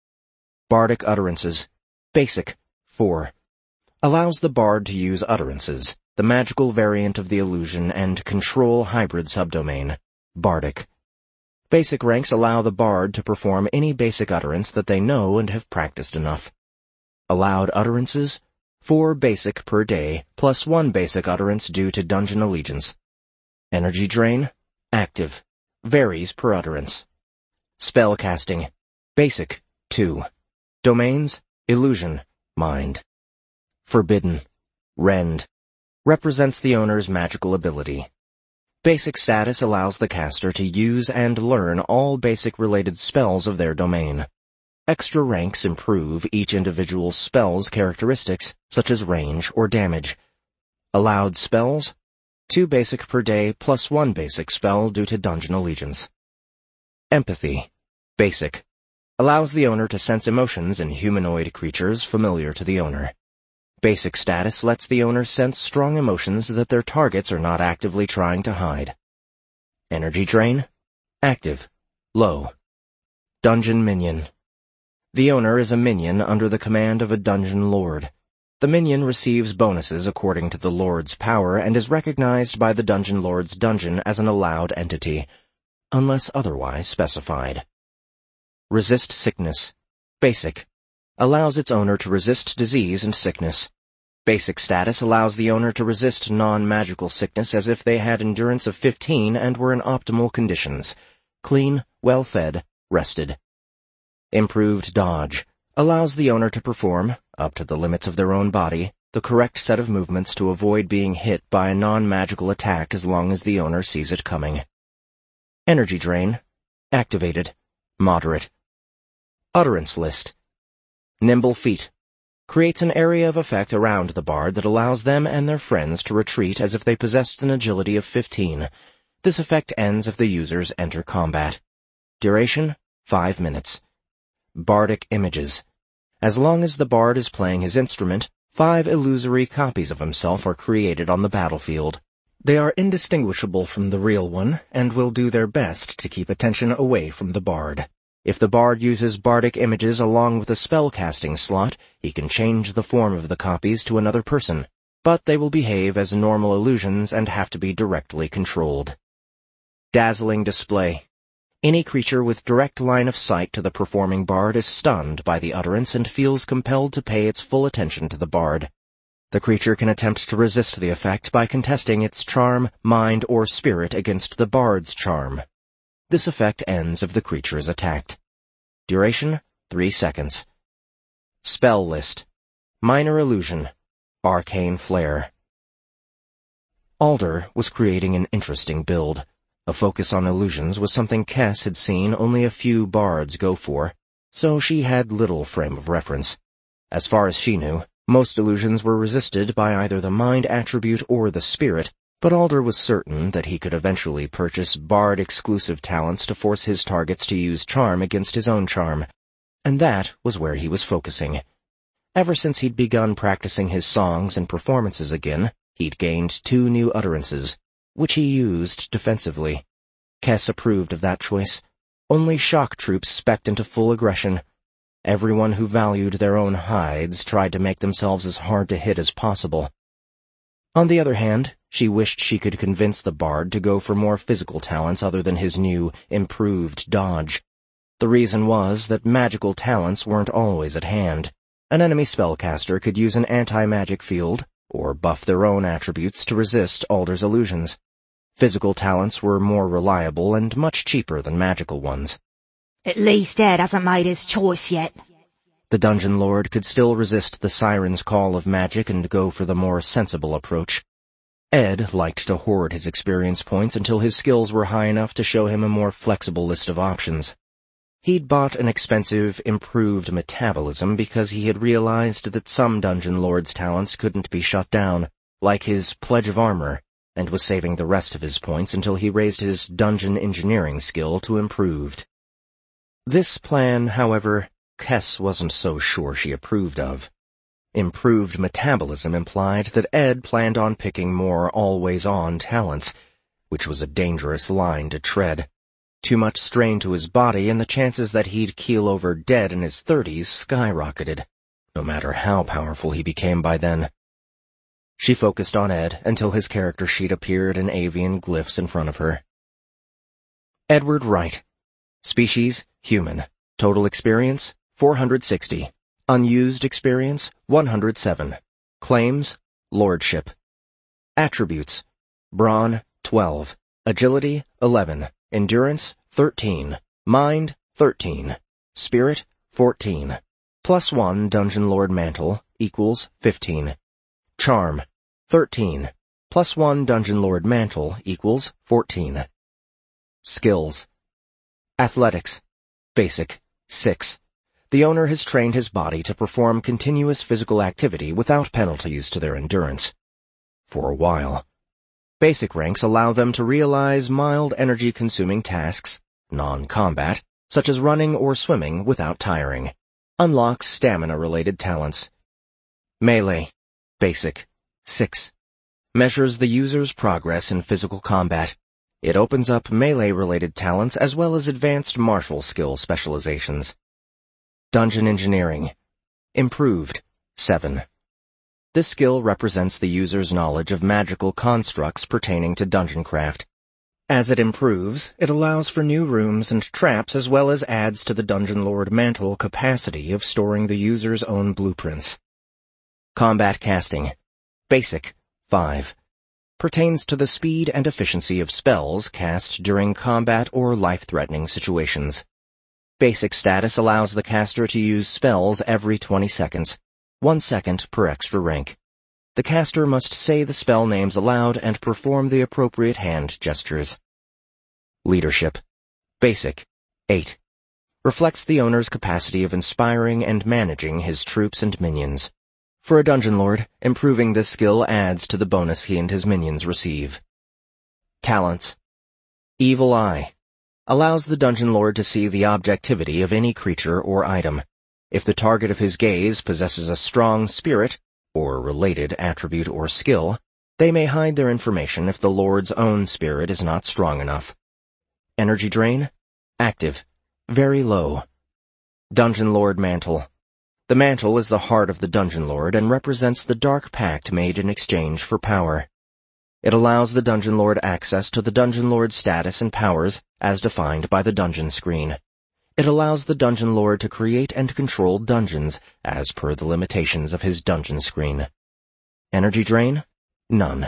Bardic Utterances. Basic, 4. Allows the bard to use utterances, the magical variant of the illusion and control hybrid subdomain, Bardic. Basic ranks allow the bard to perform any basic utterance that they know and have practiced enough. Allowed utterances, 4 basic per day, +1 basic utterance due to dungeon allegiance. Energy drain, active, varies per utterance. Spell casting, basic, 2. Domains, illusion, mind. Forbidden, rend, represents the owner's magical ability. Basic status allows the caster to use and learn all basic related spells of their domain. Extra ranks improve each individual spell's characteristics, such as range or damage. Allowed spells, 2 basic per day plus 1 basic spell due to dungeon allegiance. Empathy, basic, allows the owner to sense emotions in humanoid creatures familiar to the owner. Basic status lets the owner sense strong emotions that their targets are not actively trying to hide. Energy drain, active, low. Dungeon minion. The owner is a minion under the command of a dungeon lord. The minion receives bonuses according to the lord's power and is recognized by the dungeon lord's dungeon as an allowed entity, unless otherwise specified. Resist sickness, basic, allows its owner to resist disease and sickness. Basic status allows the owner to resist non-magical sickness as if they had endurance of 15 and were in optimal conditions, clean, well-fed, rested. Improved dodge allows the owner to perform, up to the limits of their own body, the correct set of movements to avoid being hit by a non-magical attack as long as the owner sees it coming. Energy drain, activated, moderate. Utterance list. Nimble feet. Creates an area of effect around the bard that allows them and their friends to retreat as if they possessed an agility of 15. This effect ends if the users enter combat. Duration, 5 minutes. Bardic images. As long as the bard is playing his instrument, 5 illusory copies of himself are created on the battlefield. They are indistinguishable from the real one and will do their best to keep attention away from the bard. If the bard uses bardic images along with a spellcasting slot, he can change the form of the copies to another person, but they will behave as normal illusions and have to be directly controlled. Dazzling display. Any creature with direct line of sight to the performing bard is stunned by the utterance and feels compelled to pay its full attention to the bard. The creature can attempt to resist the effect by contesting its charm, mind, or spirit against the bard's charm. This effect ends if the creature is attacked. Duration, 3 seconds. Spell list. Minor illusion. Arcane flare. Alder was creating an interesting build. A focus on illusions was something Kess had seen only a few bards go for, so she had little frame of reference. As far as she knew, most illusions were resisted by either the mind attribute or the spirit, but Alder was certain that he could eventually purchase bard-exclusive talents to force his targets to use charm against his own charm, and that was where he was focusing. Ever since he'd begun practicing his songs and performances again, he'd gained 2 new utterances, which he used defensively. Kess approved of that choice. Only shock troops specced into full aggression. Everyone who valued their own hides tried to make themselves as hard to hit as possible. On the other hand, she wished she could convince the bard to go for more physical talents other than his new, improved dodge. The reason was that magical talents weren't always at hand. An enemy spellcaster could use an anti-magic field, or buff their own attributes to resist Alder's illusions. Physical talents were more reliable and much cheaper than magical ones. At least Ed hasn't made his choice yet. The dungeon lord could still resist the siren's call of magic and go for the more sensible approach. Ed liked to hoard his experience points until his skills were high enough to show him a more flexible list of options. He'd bought an expensive, improved metabolism because he had realized that some dungeon lord's talents couldn't be shut down, like his Pledge of Armor, and was saving the rest of his points until he raised his dungeon engineering skill to improved. This plan, however, Kess wasn't so sure she approved of. Improved metabolism implied that Ed planned on picking more always-on talents, which was a dangerous line to tread. Too much strain to his body, and the chances that he'd keel over dead in his 30s skyrocketed, no matter how powerful he became by then. She focused on Ed until his character sheet appeared in avian glyphs in front of her. Edward Wright. Species, human. Total experience, 460. Unused experience, 107. Claims, lordship. Attributes, brawn, 12. Agility, 11. Endurance, 13. Mind, 13. Spirit, 14. +1 Dungeon Lord Mantle equals 15. Charm, 13. +1 Dungeon Lord Mantle equals 14. Skills. Athletics. Basic, 6. The owner has trained his body to perform continuous physical activity without penalties to their endurance. For a while. Basic ranks allow them to realize mild energy-consuming tasks, non-combat, such as running or swimming without tiring. Unlocks stamina-related talents. Melee. Basic, 6. Measures the user's progress in physical combat. It opens up melee-related talents as well as advanced martial skill specializations. Dungeon Engineering. Improved, 7. This skill represents the user's knowledge of magical constructs pertaining to dungeon craft. As it improves, it allows for new rooms and traps as well as adds to the Dungeon Lord Mantle capacity of storing the user's own blueprints. Combat Casting. Basic, 5. Pertains to the speed and efficiency of spells cast during combat or life-threatening situations. Basic status allows the caster to use spells every 20 seconds, 1 second per extra rank. The caster must say the spell names aloud and perform the appropriate hand gestures. Leadership. Basic, 8. Reflects the owner's capacity of inspiring and managing his troops and minions. For a Dungeon Lord, improving this skill adds to the bonus he and his minions receive. Talents. Evil Eye. Allows the Dungeon Lord to see the objectivity of any creature or item. If the target of his gaze possesses a strong spirit, or related attribute or skill, they may hide their information if the Lord's own spirit is not strong enough. Energy Drain. Active. Very low. Dungeon Lord Mantle. The mantle is the heart of the Dungeon Lord and represents the dark pact made in exchange for power. It allows the Dungeon Lord access to the Dungeon Lord's status and powers, as defined by the dungeon screen. It allows the Dungeon Lord to create and control dungeons, as per the limitations of his dungeon screen. Energy Drain? None.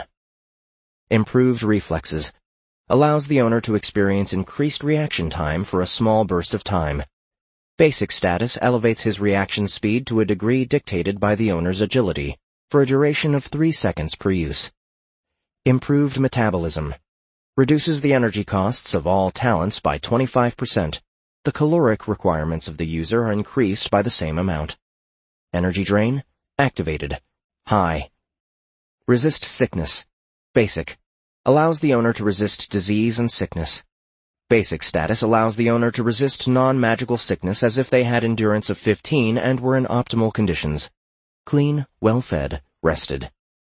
Improved Reflexes. Allows the owner to experience increased reaction time for a small burst of time. Basic status elevates his reaction speed to a degree dictated by the owner's agility, for a duration of 3 seconds per use. Improved Metabolism. Reduces the energy costs of all talents by 25%. The caloric requirements of the user are increased by the same amount. Energy Drain. Activated. High. Resist Sickness. Basic. Allows the owner to resist disease and sickness. Basic status allows the owner to resist non-magical sickness as if they had endurance of 15 and were in optimal conditions. Clean, well-fed, rested.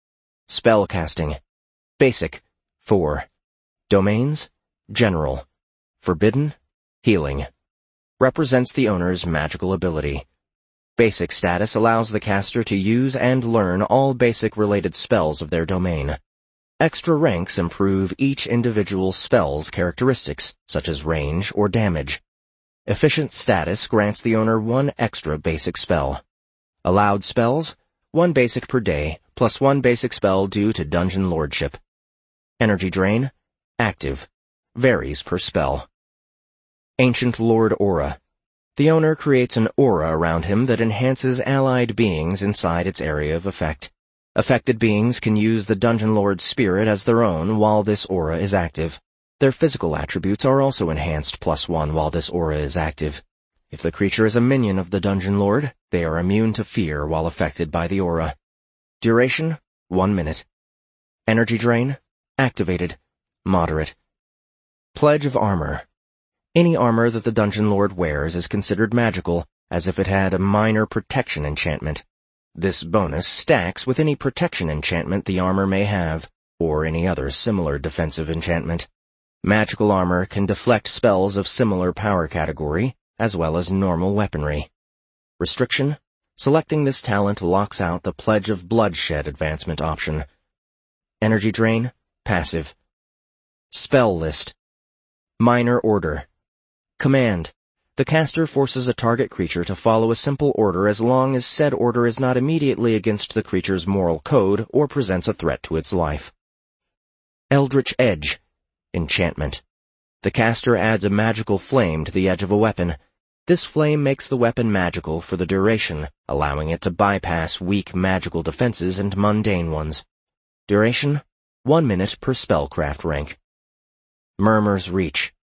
Spell Casting. Basic, 4. Domains, General. Forbidden, Healing. Represents the owner's magical ability. Basic status allows the caster to use and learn all basic related spells of their domain. Extra ranks improve each individual spell's characteristics, such as range or damage. Efficient status grants the owner 1 extra basic spell. Allowed spells, 1 basic per day, plus 1 basic spell due to Dungeon Lordship. Energy Drain, active, varies per spell. Ancient Lord Aura. The owner creates an aura around him that enhances allied beings inside its area of effect. Affected beings can use the Dungeon Lord's spirit as their own while this aura is active. Their physical attributes are also enhanced +1 while this aura is active. If the creature is a minion of the Dungeon Lord, they are immune to fear while affected by the aura. Duration, 1 minute. Energy Drain, activated, moderate. Pledge of Armor. Any armor that the Dungeon Lord wears is considered magical, as if it had a minor protection enchantment. This bonus stacks with any protection enchantment the armor may have, or any other similar defensive enchantment. Magical armor can deflect spells of similar power category, as well as normal weaponry. Restriction: selecting this talent locks out the Pledge of Bloodshed advancement option. Energy Drain, passive. Spell List. Minor Order. Command: the caster forces a target creature to follow a simple order as long as said order is not immediately against the creature's moral code or presents a threat to its life. Eldritch Edge. Enchantment. The caster adds a magical flame to the edge of a weapon. This flame makes the weapon magical for the duration, allowing it to bypass weak magical defenses and mundane ones. Duration, 1 minute per spellcraft rank. Murmur's Reach.